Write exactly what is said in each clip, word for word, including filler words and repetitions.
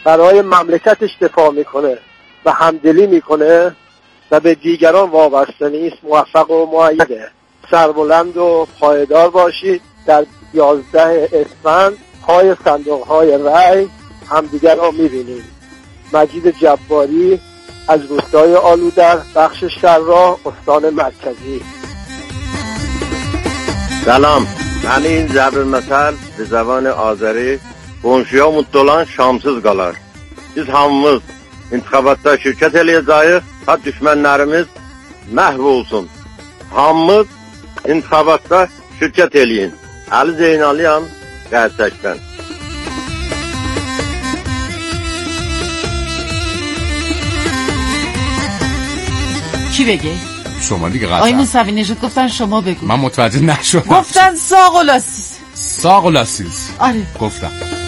برای مملکتش دفاع میکنه و همدلی میکنه و به دیگران وابسته نیست موفق و مؤیده. سربلند و پایدار باشید. در یازده اسفند پای صندوق های رأی همدیگر را میبینیم. مجید جباری از روستای آلودر، بخش شررا، استان مرکزی. سلام، hani این ضرب المثل به زبان آذری qonşuya mutlu olan şamsız qalar. Biz hamımız intiqabatda şirkət eləyəcəyik, ta düşmənlərimiz məhv olsun. Hamımız intiqabatda şirkət eləyin. Ali Zeynalıyam, Qərsəkdən. کی بگه؟ شما دیگه قطعا. آقای موسوی نژاد گفتن شما بگو. من متوجه نشدم. گفتن ساق و لاسیس. ساق و لاسیس. آره گفتم.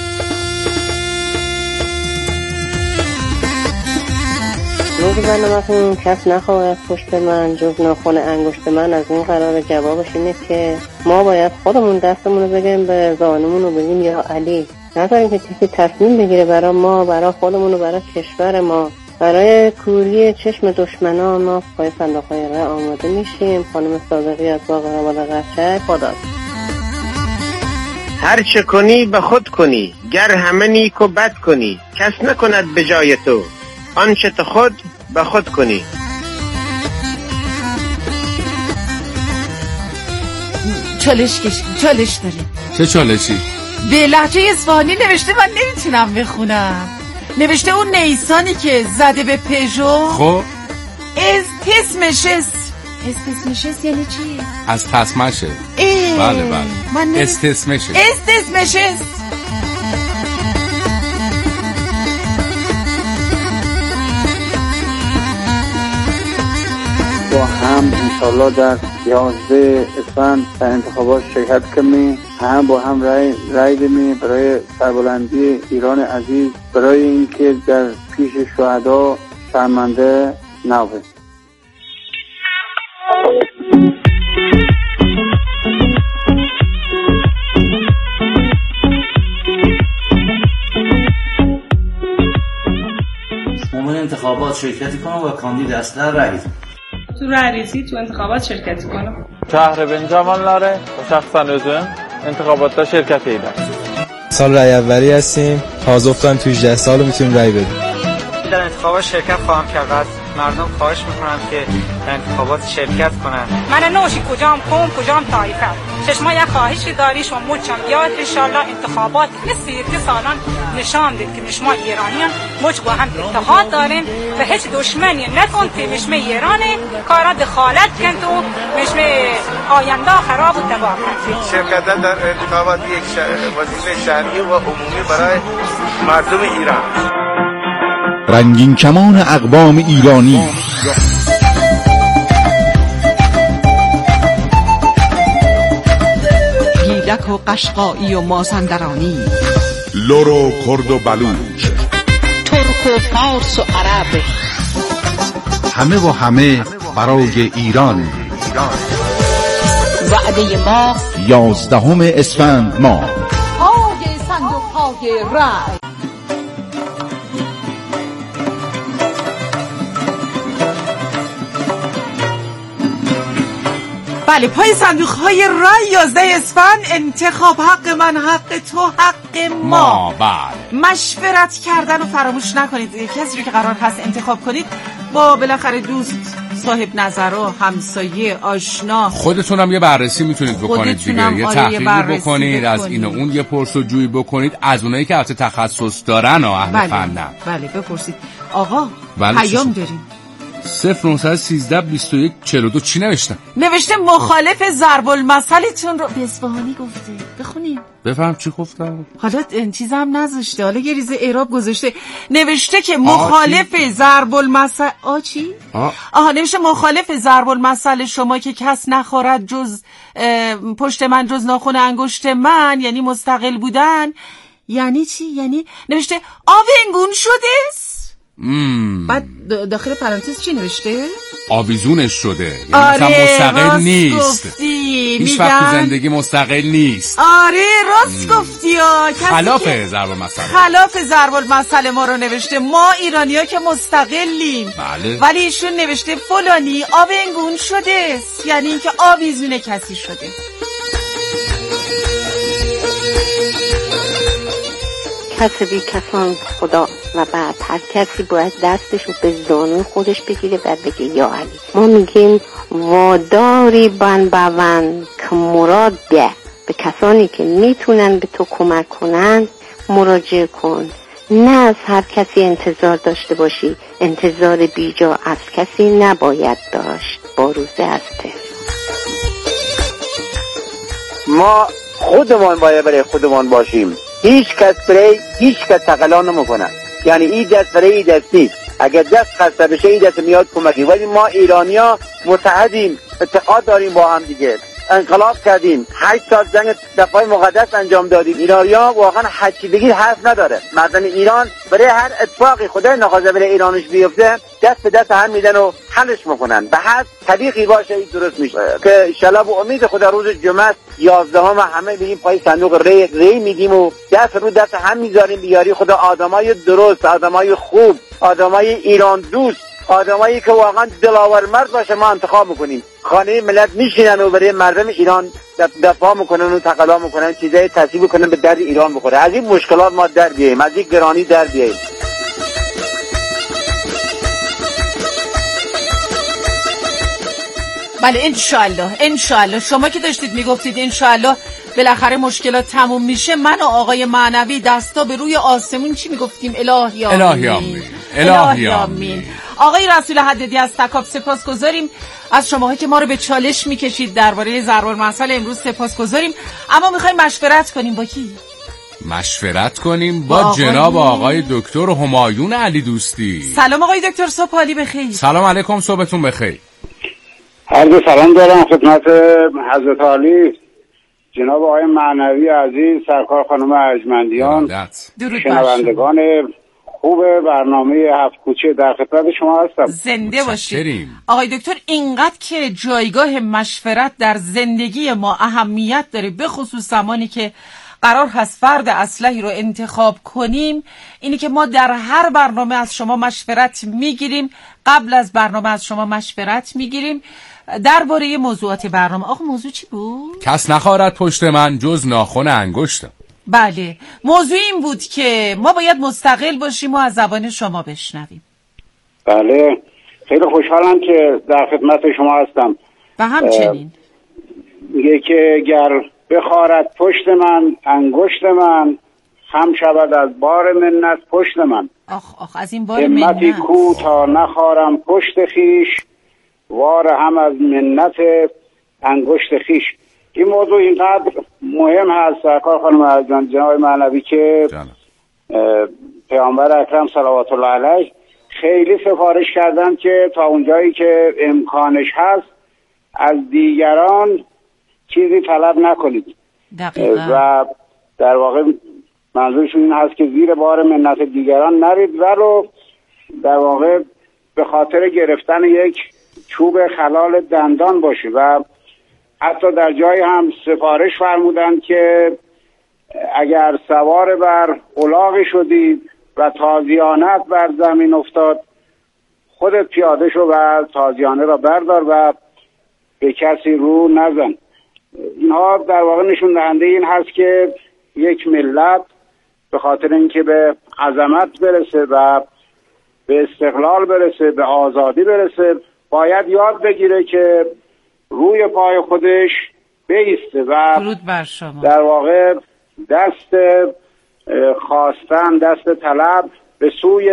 روز برنامه‌تون کس نخواهد پشت من جز ناخن انگشت من. از این قرار جوابش اینه که ما باید خودمون دستمون رو بگیم به زانمون رو بگیم یا علی. نذاریم که کسی تصمیم بگیره برای ما، برای خودمون و برای کشور ما. برای کوری چشم دشمنان ما پای صندوق‌های رأی آماده میشیم. خانم صادقی از باغ آباد قشنگ. خدا هر چه کنی به خود کنی، گر همه نیک و بد کنی، کس نکند به جای تو آنچه تو خود به خود کنی. چالش کشیم، چالش داریم. چه چالشی؟ به لهجه اصفهانی نوشته، من نمیتونم بخونم. نوشته اون نیسانی که زده به پژو. خب از تسمشس. از تسمشس یعنی چی؟ از تسمشه. بله بله. از تسمشس. از تسمشس. با هم انشالله در یازده اسفند در انتخابات شرکت کنیم. هم با هم رای رای بدیم برای سربلندی ایران عزیز، برای اینکه در پیش شهدا شرمنده نباشیم. مومن انتخابات شرکت کنم و کاندید اصلا رای تو رئیسی تو انتخابات شرکت کنم. Şəhəribin cavanları və şəxsən özüm انتخاباتda şirkət edirəm. سال رای اولی هستیم. تازه افتادن تو هجده سال میتونیم رای بدیم. در انتخابات شرکت خواهم کرد. از مردم خواهش میکنم که در انتخابات شرکت کنن. من نوشی کجام قوم کجام طایفه. چشما یک خواهشی داری شما مچم بیاید انشالله انتخابات مثل که سالان نشان دید که شما ایرانیان مچ با هم اتحاد دارین و هیچ دشمنی نکن که مشم ایرانه کارا دخالت کن تو مشم آینده خراب و تباه کن. شرکت در انتخابات یک وظیفه شهری و عمومی برای مردم ایران. رنگین کمان اقوام ایرانی. گیلک و قشقایی و مازندرانی، لور و کرد و بلوچ، ترک و فارس و عرب، همه و همه برای ایران. وعده ما یازدهم اسفند ما. پای صندوق‌های رأی. بله، پای صندوق های رای یازده اسفند. انتخاب حق من، حق تو، حق ما. بله. مشورت کردن رو فراموش نکنید. کسی رو که قرار هست انتخاب کنید با بالاخره دوست، صاحب نظر و همسایه، آشنا. خودتون هم یه بررسی میتونید بکنید دیگه. یه تحقیقی بکنید، از این و اون یه پرس‌وجویی بکنید از اونایی که البته تخصص دارن و اهل بله. فنن. بله بپرسید. آقا بله پیام داریم. صفر نهصد و سیزده بیست و یک چهل و دو. چی نوشتن؟ نوشته مخالف ضرب المثلتون رو به اصفهانی گفته. بخونیم. بفهم چی گفتم. حالا چیزم نذاشته، حالا یه ریزه اعراب گذاشته. نوشته که مخالف ضرب المثل آ چی؟ آه. آها نوشته مخالف ضرب المثل شما که کس نخورد جز پشت من جز ناخن انگشت من، یعنی مستقل بودن. یعنی چی؟ یعنی نوشته آونگون شده است. مم. بعد داخل پرانتز چی نوشته؟ آویزونش شده، یعنی آره مستقل نیست. گفتی. هیچ وقت تو زندگی مستقل نیست. آره راست مم. گفتی ها. خلاف ضرب المثل خلاف ضرب المثل ما رو نوشته. ما ایرانی‌ها که مستقلیم. بله. ولی ایشون نوشته فلانی آونگون شده، یعنی اینکه آویزون کسی شده. کسبی کسان خدا و بعد هر کسی باید دستشو به زانوی خودش بگیره بعد بگه یا علی. ما میگیم واداری بن بون که مراد ده، به کسانی که میتونن به تو کمک کنن مراجعه کن. نه از هر کسی انتظار داشته باشی، انتظار بیجا از کسی نباید داشت. با روزه از تهران. ما خودمان باید برای خودمان باشیم. هیچ کس برای هیچ کس تقلا نمیکنه، یعنی این دست برای این دست نیست. اگر دست خسته بشه این دست میاد کمکی. ولی ما ایرانیا متحدیم، اتحاد داریم با هم دیگه. انقلاب کردیم، هشت سال جنگ دفاع مقدس انجام دادیم. ایرانیا واقعا هرچی بگید حرف نداره. مردم ایران برای هر اتفاقی خدای نخواسته برای ایرانش بیفته دست به دست هم میدن و حلش میکنن. به هر طریقی باشه این درست میشه که ان شاءالله با امید خدا روز جمعه یازدهم همه بریم پای صندوق ری ری میدیم و دست رو دست هم میذاریم. بیاری خدا آدمای درست، آدمای خوب، آدمای ایران دوست، آدمایی که واقعا دلاور مرد باشه ما انتخاب میکنیم. خانه ملت میشینن و برای مردم ایران دفاع میکنن و تقلا میکنن، چیزای تصیب میکنن به درد ایران بخوره. از این مشکلات ما در بیاییم، از این گرانی در بیاییم. بله انشالله انشالله. شما که داشتید میگفتید انشالله بالاخره مشکلات تموم میشه، من و آقای معنوی دستا به روی آسمون چی میگفتیم؟ الهی آمین الهی آمین الهی آمین. آقای رسول حدیدی از تکاپ سپاسگزاریم از شماها که ما رو به چالش میکشید درباره ضرب المثل امروز. سپاسگزاریم. اما میخوایم مشورت کنیم با کی؟ مشورت کنیم با, با آقای... جناب آقای دکتر همایون علی دوستی. سلام آقای دکتر، صبح عالی بخیر. سلام علیکم، صبحتون بخیر. عرض سلام دارم خدمت حضرت عالی جناب آقای معنوی عزیز، سرکار خانم ارجمندیان، شنوندگان خوب برنامه هفت کوچه، در خدمت شما هستم. زنده باشید آقای دکتر. اینقدر که جایگاه مشورت در زندگی ما اهمیت داره، به خصوص زمانی که قرار هست فرد اصلحی رو انتخاب کنیم، اینی که ما در هر برنامه از شما مشورت میگیریم، قبل از برنامه از شما مشورت میگیریم درباره موضوعات برنامه. آخه موضوع چی بود؟ کس نخواهد پشت من جز ناخن انگشتم. بله، موضوع این بود که ما باید مستقل باشیم و از زبان شما بشنویم. بله، خیلی خوشحالم که در خدمت شما هستم. و همچنین میگه که گر بخارد پشت من انگشت من، خم شود از بار منت پشت من. آخ آخ از این بار منت همتی کو تا نخارم پشت خیش، وار هم از منت انگشت خیش. این موضوع اینقدر مهم هست سرکار خانم ارجمند جناب معنوی که پیامبر اکرم صلوات الله علیه خیلی سفارش کردن که تا اونجایی که امکانش هست از دیگران چیزی طلب نکنید. دقیقا. و در واقع منظورشون این هست که زیر بار منت دیگران نرید، ولو در واقع به خاطر گرفتن یک چوب خلال دندان باشه. و حتی در جای هم سفارش فرمودند که اگر سوار بر الاغی شدید و تازیانت بر زمین افتاد، خودت پیاده شو و تازیانه را بردار و به کسی رو نزن. اینها در واقع نشون دهنده این هست که یک ملت به خاطر اینکه به عظمت برسه و به استقلال برسه، به آزادی برسه، باید یاد بگیره که روی پای خودش بیسته و در واقع دست خواستن، دست طلب به سوی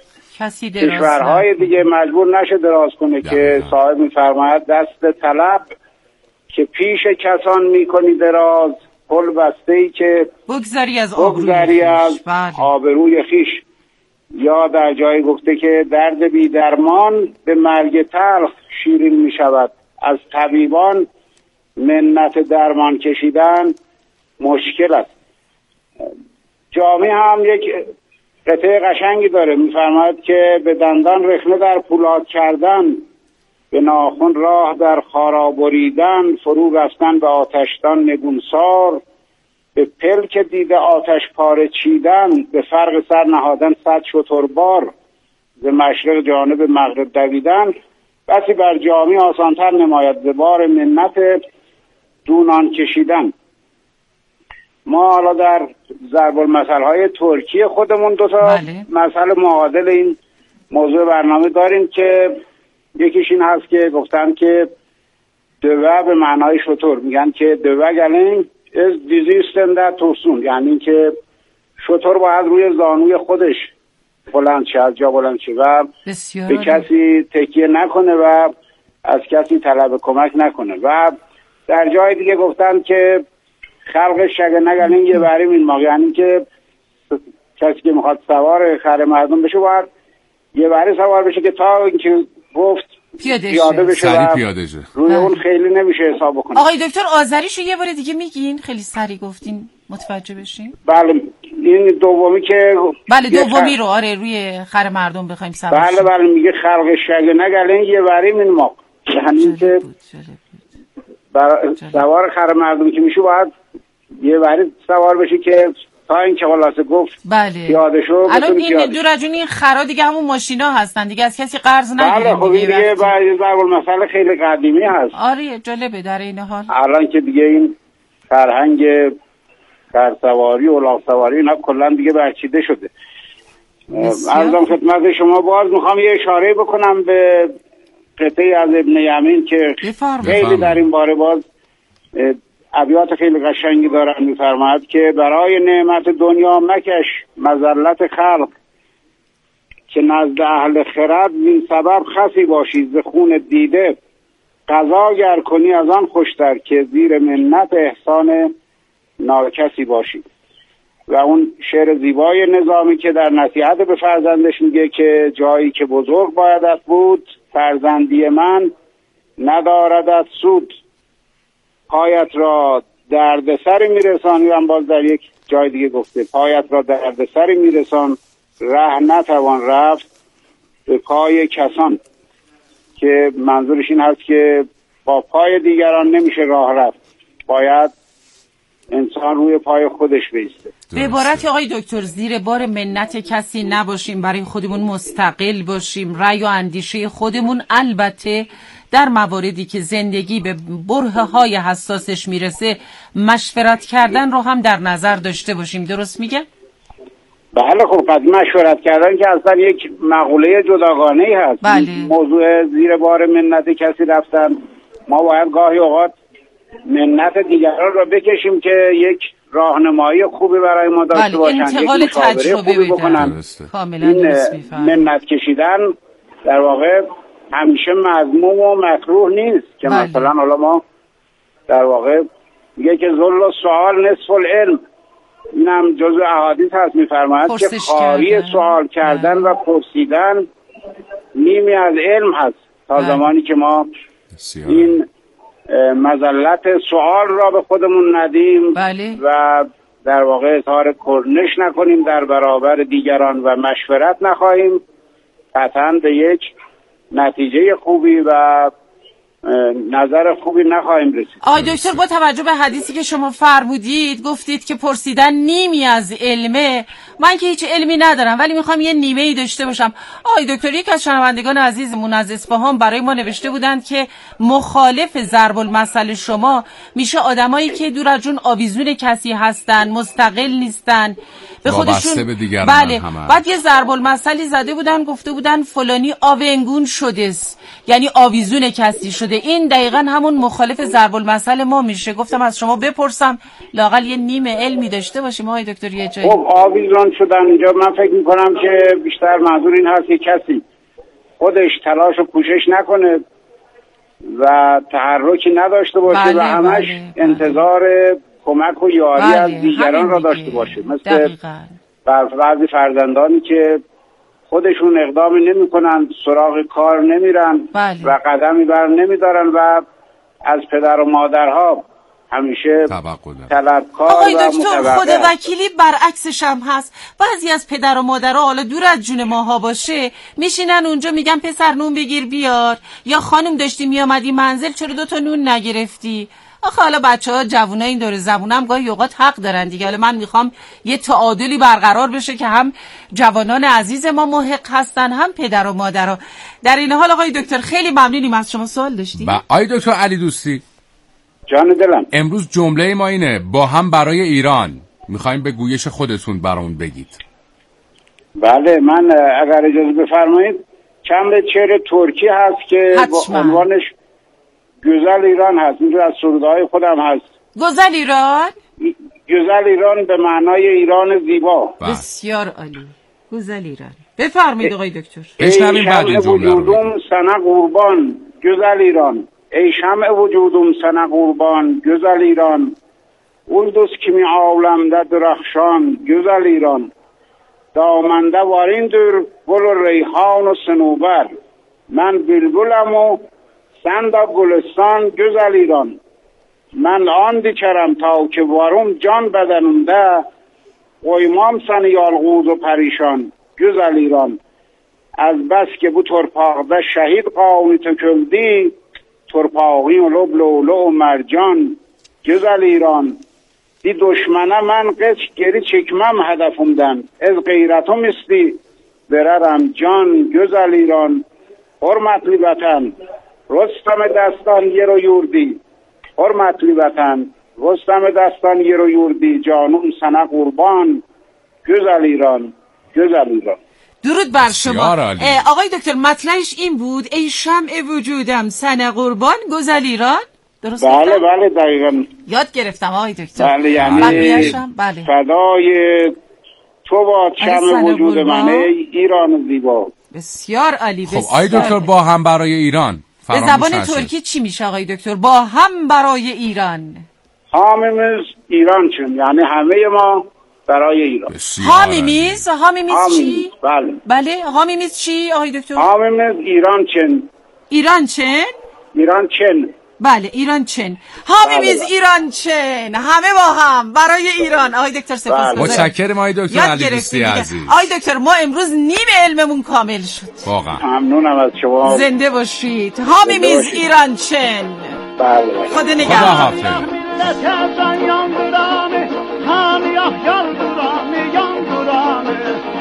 کشورهای دیگه مجبور نشه دراز کنه. ده که ده. صاحب می‌فرماید دست طلب که پیش کسان میکنی دراز، پل بسته‌ای که بگذری از آبروی از آبروی خیش. یا در جایی گفته که درد بی درمان به مرگ تلخ شیرین می شود، از طبیبان منت درمان کشیدن مشکل است. جامعه هم یک قطعه قشنگی داره، میفرماید که به دندان رخنه در پولاد کردن، به ناخن راه در خارا بریدن، فرو رفتن به آتشدان نگونسار، به پلک دیده آتش پاره چیدن، به فرق سر نهادن صد شتربار، ز مشرق جانب مغرب دویدن، بسی بر جامی آسانتر نماید ز بار منت دونان کشیدن. ما حالا در ضرب المثل های ترکی خودمون دو تا بله. مثل معادل این موضوع برنامه داریم که یکیش این هست که گفتن که دوه به معنای شتر، میگن که دوه گلنگ از دیزیستن در توسون، یعنی که شتر باید روی زانوی خودش بلند شه، از جا بلند شه و به کسی تکیه نکنه و از کسی طلب کمک نکنه. و در جای دیگه گفتن که خلق شگه نگلنگ یه بریم این ماغ، یعنی که کسی که میخواد سوار خر مردم بشه باید یه بری سوار بشه که تا اینکه گفت پیاده بشه و پیاده شه. روی اون خیلی نمیشه حساب بکنه. آقای دکتر آذریشو یه بار دیگه میگین؟ خیلی سریع گفتین متوجه بشین. بله این دومی که بله دومی رو آره روی خر مردم بخوایم سوار بله بله میگه خلق شگه نگلنگ یه بریم این ماغ، یعنی که سوار خر مردم که میشه باید یه بری سوار بشی که تا این که خلاصه گفت بله. پیاده شو. الان این دورجون این خرا دیگه همون ماشینا هستن دیگه، از کسی قرض نگیریم. بله خب این دیگه ضرب المثل خیلی قدیمی هست. آره جالبه در این حال الان که دیگه این فرهنگ خرسواری و الاغ سواری اینا کلا دیگه برچیده شده. عرضم خدمت شما باز میخوام یه اشاره بکنم به قطعی از ابن یمین که خیلی در این باره باز ابیات خیلی قشنگی دارن. میفرماید که برای نعمت دنیا مکش مذلت خلق، که نزد اهل خرد این سبب خسی باشی ز خون دیده، قضا گر کنی از آن خوشتر که زیر منت احسان ناکسی باشی. و اون شعر زیبای نظامی که در نصیحت به فرزندش میگه که جایی که بزرگ بایدت بود، فرزندی من نداردت سود، پایت را دردسری میرسان. هم باز در یک جای دیگه گفته پایت را دردسری میرسان، ره نتوان رفت به پای کسان، که منظورش این هست که با پای دیگران نمیشه راه رفت، باید انسان روی پای خودش بیسته. به عبارت آقای دکتر زیر بار منت کسی نباشیم، برای خودمون مستقل باشیم، رأی و اندیشه خودمون، البته در مواردی که زندگی به برهه های حساسش میرسه مشورت کردن رو هم در نظر داشته باشیم. درست میگه؟ بله خب قد مشورت کردن که اصلا یک مقوله جداگانه‌ای هست. بله. موضوع زیر بار منت کسی رفتن، ما باید گاهی اوقات منت دیگران رو بکشیم که یک راهنمایی خوبی برای ما داشته باشن، انتقال تجربه بکنن. این منت کشیدن در واقع همیشه مذموم و مکروه نیست که بله. مثلا حالا ما در واقع میگه که ذل و سوال نصف العلم، اینم جزء احادیث هست، میفرماید که خواهی سوال کردن بله. و پرسیدن نیمی از علم هست. تا بله. زمانی که ما بسیار. این مذلت سوال را به خودمون ندیم بله. و در واقع اظهار کرنش نکنیم در برابر دیگران و مشورت نخواهیم، قطعاً به یک نتیجه خوبی و نظر خوبی نخواهیم رسید. آقای دکتر با توجه به حدیثی که شما فرمودید، گفتید که پرسیدن نیمی از علمه، من که هیچ علمی ندارم ولی میخوام یه نیمه ای داشته باشم. آقای دکتر یک از شنوندگان عزیزمون از اصفهان برای ما نوشته بودند که مخالف ضرب المثل شما میشه آدمایی که دور از جون آویزون کسی هستن، مستقل نیستن، به خودشون به بله. بعد یه ضرب المثلی زده بودن، گفته بودن فلانی آونگون شده است، یعنی آویزون کسی شده. این دقیقاً همون مخالف ضرب المثل ما میشه. گفتم از شما بپرسم لااقل یه نیمه علمی داشته باشیم آقای دکتر یه جایی. خب آویزون شدن اینجا من فکر میکنم که بیشتر منظور این هست که کسی خودش تلاش و کوشش نکنه و تحرکی نداشته باشه بله، و همش بله، انتظار بله. کمک و یاری بله، از دیگران را داشته باشه، مثل بعضی فرزندانی که خودشون اقدامی نمی کنن، سراغ کار نمیرن بله. و قدمی بر نمیدارن و از پدر و مادرها همیشه طلبکار آقای و دکتر متوقع. خود وکیلی برعکسش هم هست. بعضی از پدر و مادرها حالا دور از جون ماها باشه میشینن اونجا میگن پسر نون بگیر بیار، یا خانم داشتی میامدی منزل چرا دوتا نون نگرفتی. آخه حالا بچه ها جوونا این دور زبونم گاهی اوقات حق دارن دیگه. حالا من میخوام یه تعادلی برقرار بشه که هم جوانان عزیز ما محق هستن هم پدر و مادرها. در این حال آقای دکتر خیلی ممنونیم از شما. سوال داشتیم؟ آقای دکتر علی دوستی، جان دلم، امروز جمله ما اینه با هم برای ایران. میخوایم به گویش خودتون برامون بگید. بله، من اگر اجازه بفرمایید چند شعر ترکی هست که با عنوانش گزل ایران هست. این از سرودهای خودم هست. گزل ایران؟ گزل ایران به معنای ایران زیبا. بسیار عالی. گزل ایران. بفرمایید آقای دکتر. ای شمع وجودم سنه قربان گزل ایران. ای شمع وجودم سنه قربان گزل ایران. اولدوس کمی عالمده درخشان گزل ایران. دامنده واریندر گل و ریحان و صنوبر. من بلبلم و سندا گلستان گزل ایران. من آن دیچرم تا که وارم جان بدنونده. قویمام سن یالغوز و پریشان گزل ایران. از بس که بو ترپاقده شهید قاونی تکلدی. ترپاقی و لب لولو و مرجان گزل ایران. دی دشمنه من قش گری چکمم هدفومدن. از غیرتم استی بررم جان گزل ایران. حرمتلی وطن رستم دستان یه رو یوردی. حرمتلی وطن رستم دستان یه رو یوردی. جانم سنه قربان گزل ایران گزل ایران. درود بر شما آقای دکتر. مطلعش این بود ای شمع وجودم سنه قربان گزل ایران. درست؟ بله بله دقیقاً یاد گرفتم آقای دکتر. بله یعنی بله. فدای تو باد شمع وجود من ای ایران زیبا. بسیار عالی. خب آقای دکتر با هم برای ایران به زبان ترکی چی میشه آقای دکتر؟ با هم برای ایران. همimiz ایران چون یعنی همه ما برای ایران. هامیمیز هامیمیز چی؟ بله بله هامیمیز چی آقای دکتر؟ هامیمیز ایران چن. ایران چن؟ ایران چن. بله ایران چن. هامیمیز بله. ایران چن. همه با هم برای ایران. آقای دکتر سپاسگزارم. متشکرم آقای دکتر علی دوستی عزیز. آقای دکتر ما امروز نیم علممون کامل شد. واقعا. ممنونم از شما. زنده باشید. هامیمیز ایران چن. بله. خدا نگهدار. Hani ah yanduranı yanduranı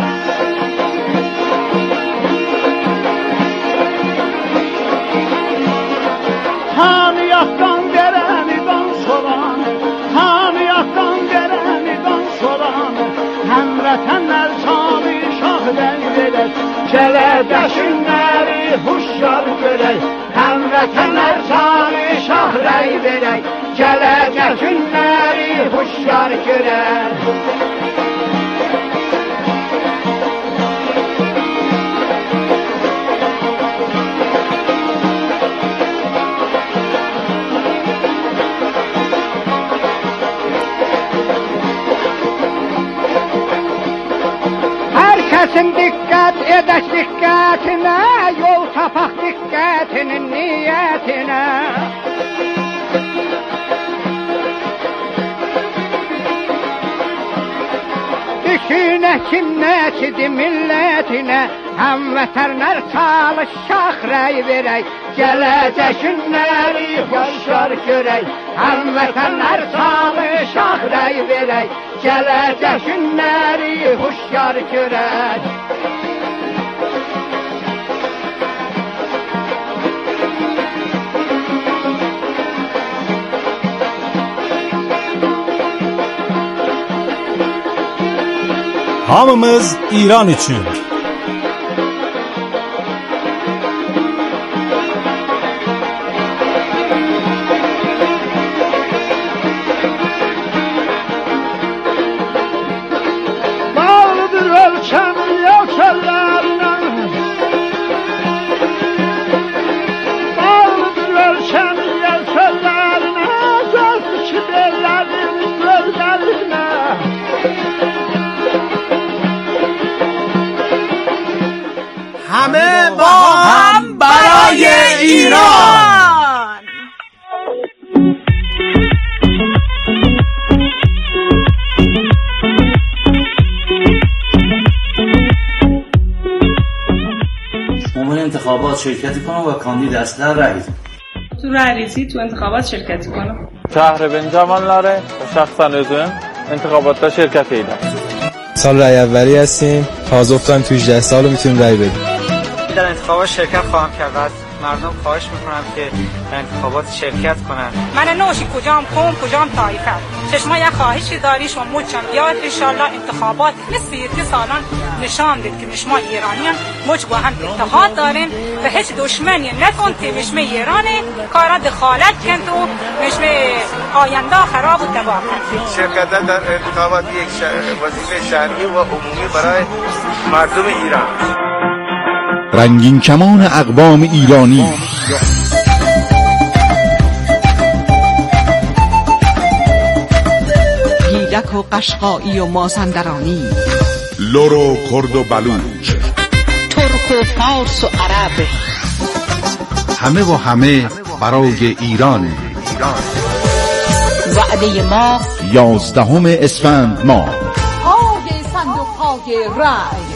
Hani yaktan dereni dan soranı Hani yaktan dereni dan soranı Hemretenler sami şahden gelir Keledeşinleri huşyar görey Hemretenler sami şahden gelir Gelecek günleri huşyar görer. Herkesin dikkat edek dikkatine, yol tapak dikkatinin niyetine. Düşüne kimnesidir milletine Həmvətənlər çalışaq rəy verək Gələcək günləri hoşyar görək Həmvətənlər çalışaq rəy verək Gələcək günləri hoşyar görək Hamımız İran için. Bağlıdır ölçem yelkenlerine Bağlıdır ölçem yelkenlerine Göz içi bellerin gözlerine همه با هم برای ایران. انتخابات شرکت کنم و کاندید اصلی رئیس. تو رئیسی تو انتخابات شرکت کنم. Tahriban javanlari shaxsan o'zim intiqobatda shirkat edim. سال رای اولی هستیم. تازه افتادیم تو هجده سال میتونیم رای بدیم. در انتخابات شرکت خواهم کرد و از مردم خواهش میکنم که در انتخابات شرکت کنن. من نوشی کجام قوم کجام طایفه. چشما یک خواهشی داری شما مچم بیاد ان شاء الله انتخابات مثل که سالان نشان دید که شما ایرانیان مچ با هم اتحاد دارین و هیچ دشمنی نکن که مشم ایرانه کارا دخالت کن تو مشم آینده خراب و تباه کن. شرکت در انتخابات یک وظیفه شرعی و عمومی برای مردم ایران. رنگین کمان اقوام ایرانی گیلک و قشقایی و مازندرانی، لر و کرد و بلوچ، ترک و فارس و عرب، همه و همه برای ایران. وعده ما یازدهم اسفند ماه. پای صندوق های رای.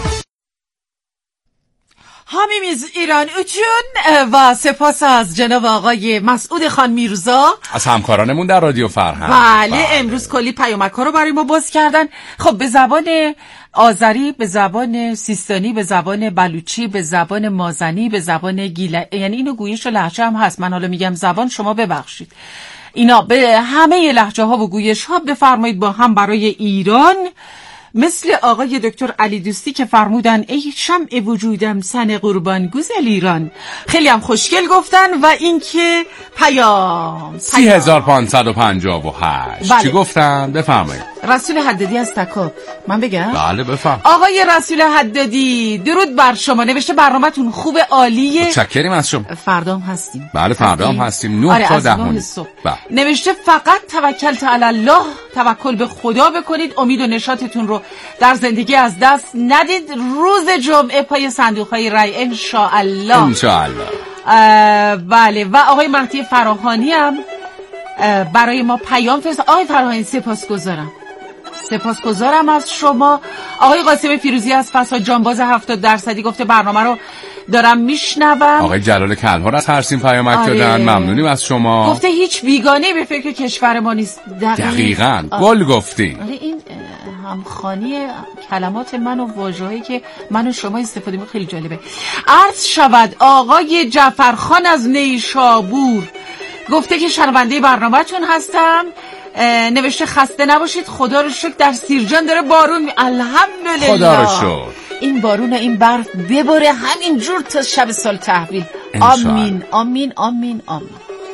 همیم ایران اوچون و سپاس از جناب آقای مسعود خان میرزا از همکارانمون در رادیو فرهنگ. بله, بله امروز کلی پیامک ها رو برای ما باز کردن. خب به زبان آذری، به زبان سیستانی، به زبان بلوچی، به زبان مازنی، به زبان گیلک، یعنی اینو گویش و لهجه هم هست. من حالا میگم زبان، شما ببخشید. اینا به همه لهجه ها و گویش ها بفرمایید با هم برای ایران. مثل آقای دکتر علی دوستی که فرمودن ای شمع وجودم سن قربان گوزل ایران. خیلی هم خوشگل گفتن. و اینکه پیام سی هزار پانصد و پنجاه و هشت بله. چی گفتن؟ بفرمایید. رسول حدادی از تکا من بگم؟ بله بفرم. آقای رسول حدادی درود بر شما. نوشته برنامه‌تون خوب، عالیه، متشکریم از شما. فردام هستیم. بله فردام هستیم. نه آره تا دهم. بله. نوشته فقط توکل علی الله، توکل به خدا بکنید، امید و نشاطتون رو در زندگی از دست ندید. روز جمعه پای صندوق‌های رای ان شاء الله. ان شاء الله. بله. و آقای مهدی فراهانی هم برای ما پیام فرست. آقای فراهانی سپاسگزارم. سپاسگزارم از شما. آقای قاسم فیروزی از فساد جانباز هفتاد درصدی گفته برنامه رو دارم میشنوم. آقای جلال کلهر از هرسین پیامک آره. دادن. ممنونیم از شما. گفته هیچ بیگانه به فکر کشور ما نیست. دقیقاً گل گفتین. آره این همخوانی کلمات من و واژه‌هایی که من و شما استفاده می‌کنیم خیلی جالبه. عرض شود آقای جعفرخان از نیشابور گفته که شنونده برنامه‌تون هستم. نوشته خسته نباشید، خدا رو شکر در سیرجان داره بارون می... الحمدلله خدا رو شکر. این بارون و این برف بباره همین جور تا شب سال تحویل. آمین آمین آمین آمین.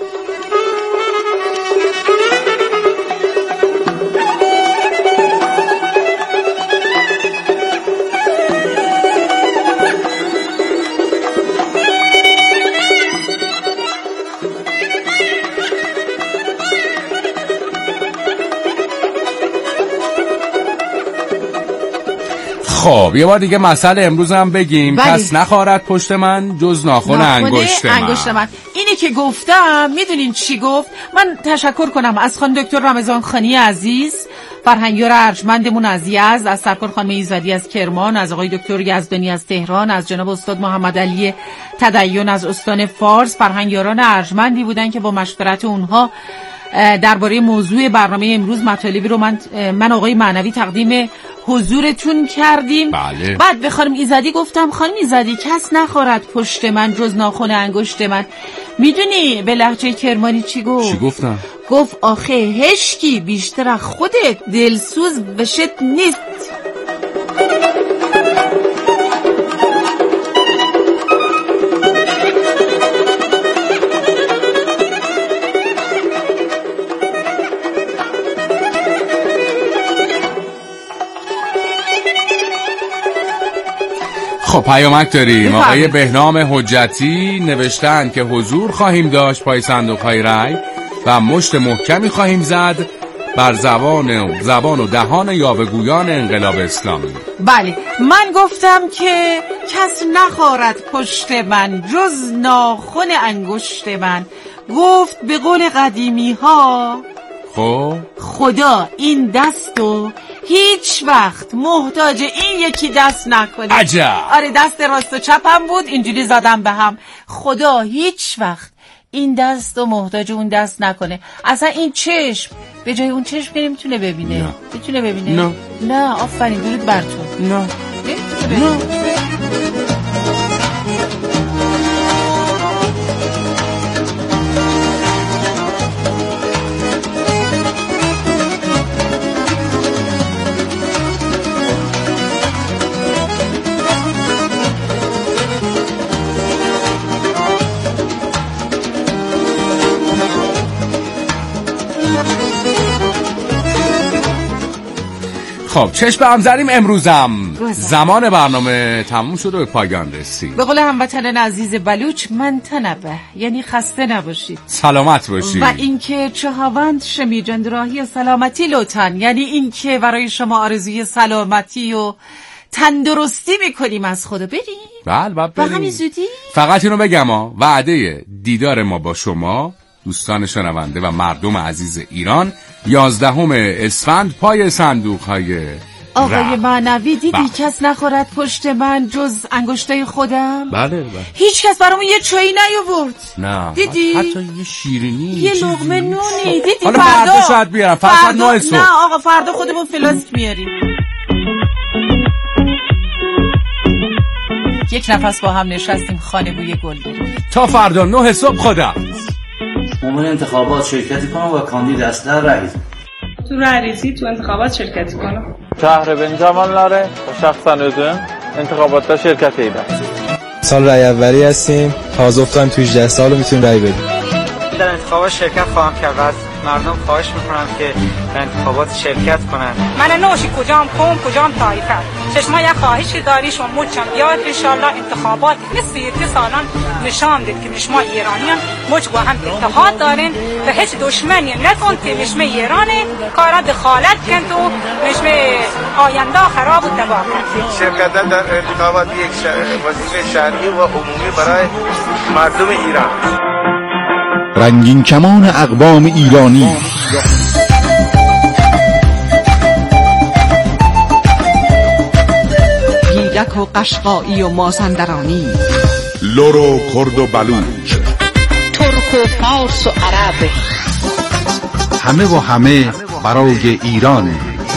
خب یه بار دیگه مسئله امروز هم بگیم. بلی. کس نخارد پشت من جز ناخن انگشت من. انگشت من اینی که گفتم. میدونین چی گفت؟ من تشکر کنم از خانم دکتر رمضان خانی عزیز، فرهنگیار ارجمندمون از یزد، از سرکار خانم ایزدی از کرمان، از آقای دکتر یزدانی از تهران، از جناب استاد محمد علی تدین از استان فارس. فرهنگیاران ارجمندی بودن که با مشورت اونها درباره موضوع برنامه امروز مطالبی رو من من آقای معنوی تقدیم حضورتون کردیم. بله. بعد به خانم ایزدی گفتم خانم ایزدی کس نخورد پشت من جز ناخن انگشت من. میدونی به لهجه کرمانی چی گفت؟ چی گفتم؟ گفت آخه هشکی بیشتر از خودت دلسوز بشت نیست. خب پیامک داریم. آقای بهنام حجتی نوشتن که حضور خواهیم داشت پای صندوق های رای و مشت محکمی خواهیم زد بر زبان زبان و دهان یاوه‌گویان انقلاب اسلامی. بله من گفتم که کس نخارد پشت من جز ناخن انگشت من. گفت به قول قدیمی ها خب خدا این دستو هیچ وقت محتاج این یکی دست نکنه. عجب. آره دست راست و چپم بود اینجوری زدم به هم. خدا هیچ وقت این دست رو محتاج اون دست نکنه. اصلا این چشم به جای اون چشم که نمیتونه ببینه. نه. میتونه ببینه؟ نه. نه آفرین درود بر تو. نه. نه. خب چشم به هم زدیم. امروزم زمان برنامه تموم شد و به پایان رسید. به قول هموطنان عزیز بلوچ من تنبه، یعنی خسته نباشید، سلامت باشید. و اینکه چهاوند شمی جندراهی سلامتی لوتن، یعنی اینکه برای شما آرزوی سلامتی و تندرستی میکنیم از خدا. بریم بله بله با همین زودی. فقط اینو بگم ها، وعده دیدار ما با شما دوستان شنونده و مردم عزیز ایران یازدهم اسفند پای صندوق های آقای معنوی دیدی با. کس نخورد پشت من جز انگشتای خودم. بله بله. هیچ کس برامون یه چایی نیاورد. نه دیدی حتی یه شیرینی یه لقمه نونی. دیدی حالا فردا فردا شاید بیارم فردا نه صبح. نه آقا فردا خودمون فلاسک میاریم. یک نفس با هم نشستیم خانه بوی گل بریم. تا فردا نه صبح خدا. ممکن انتخابات شرکتی کنم و کاندید اصلی رئیس تو رئیسی تو انتخابات شرکتی کنم. شهر بنجامانلاره و شخصا özüm انتخابات شرکت ایدم. سال رای اولی هستیم. تازه افتادیم تو هجده سال میتونیم رای بدیم. در انتخابات شرکت خواهم کرد و از مردم خواهش میکنم که در انتخابات شرکت کنن. من نوشی کجام قوم کجام طایفه. چشما یک خواهشی داری شما مچم بیاد انشالله انتخابات مثل که سالان نشان دید که شما ایرانیان مچ با هم اتحاد دارین و هیچ دشمنی نکن که نشمه ایرانه کارا دخالت کن تو نشمه آینده خراب و تباه کن. شرکت در انتخابات یک وظیفه شهری و عمومی برای مردم ایران. رنگین کمان اقوام ایرانی گیلک و قشقایی و مازندرانی، لر و کرد و بلوچ، ترک و فارس و عرب، همه و همه برای ایران.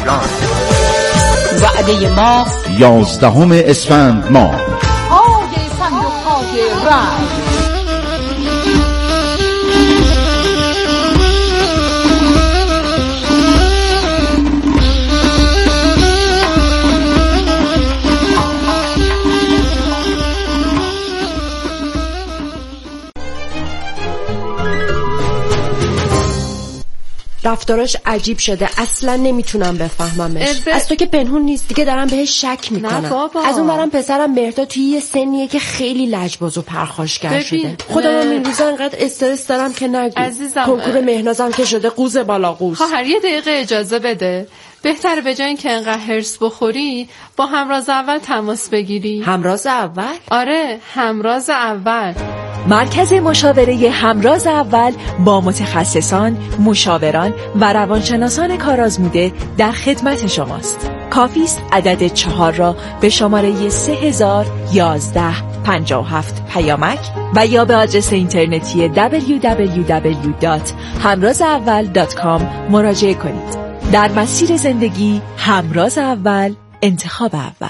وعده ما یازدهم اسفند ماه. پای صندوق‌های رای. رفتاراش عجیب شده، اصلا نمیتونم بفهممش. از تو که پنهون نیست دیگه، دارم بهش شک میکنم. از اون برم پسرم مهرداد توی یه سنیه که خیلی لجباز و پرخاشگر شده. خودم هم این روزا انقدر استرس دارم که نگو. کنکور مهنازم که شده قوز بالا قوز. خواهر یه دقیقه اجازه بده. بهتره به جای اینکه انقدر هرس بخوری با همراز اول تماس بگیری. همراز اول؟ آره همراز اول. مرکز مشاوره همراز اول با متخصصان، مشاوران و روانشناسان کارآزموده در خدمت شماست. کافی است عدد چهار را به شماره سه هزار و یازده پنجاه و هفت پیامک و یا به آدرس اینترنتی دبلیو دبلیو دبلیو دات همراز اول دات کام مراجعه کنید. در مسیر زندگی همراز اول، انتخاب اول.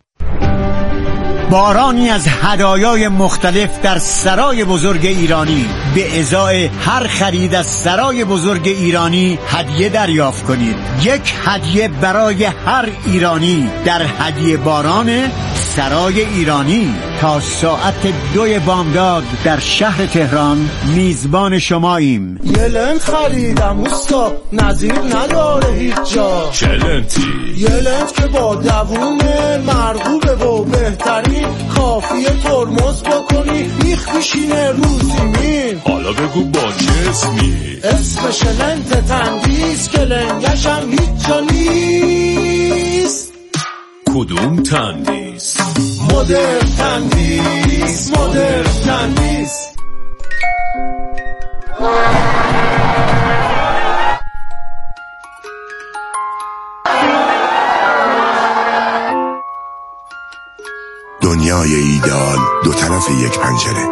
بارانی از هدایای مختلف در سرای بزرگ ایرانی. به ازای هر خرید از سرای بزرگ ایرانی هدیه دریافت کنید. یک هدیه برای هر ایرانی در هدیه باران سرای ایرانی. تا ساعت دوی بامداد در شهر تهران میزبان شماییم. یه لنت خریدم اوستا، نظیر نداره هیچ جا. چه لنتی؟ یه لنت که با دوونه مرغوبه و بهترین، کافیه ترمز بکنی میخ میشینه رو زمین. حالا بگو با چه اسمی؟ اسمش لنت تندیس که لنگشم هیچ جا نیست. کدوم تندیس؟ مدر تندیس، مدر تندیس. دنیای ایدئال دو طرف یک پنجره.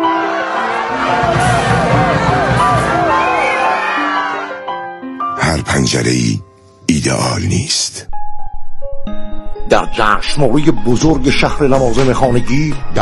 هر پنجره‌ای ایدئال نیست. در جشنواره بزرگ شهر لوازم خانگی در